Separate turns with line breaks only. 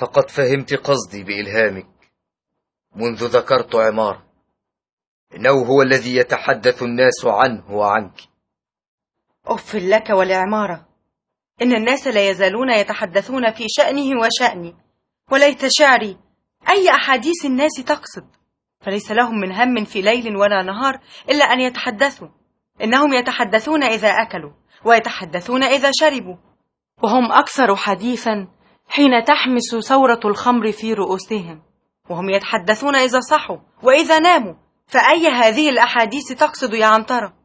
فقد فهمت قصدي بإلهامك منذ ذكرت عمارة، إنه هو الذي يتحدث الناس عنه وعنك.
أف لك ولعمارة، إن الناس لا يزالون يتحدثون في شأنه وشأني، وليت شعري أي أحاديث الناس تقصد، فليس لهم من هم في ليل ولا نهار إلا أن يتحدثوا. إنهم يتحدثون إذا أكلوا، ويتحدثون إذا شربوا، وهم أكثر حديثا حين تحمس ثورة الخمر في رؤوسهم، وهم يتحدثون إذا صحوا وإذا ناموا. فأي هذه الأحاديث تقصد يا عنترة؟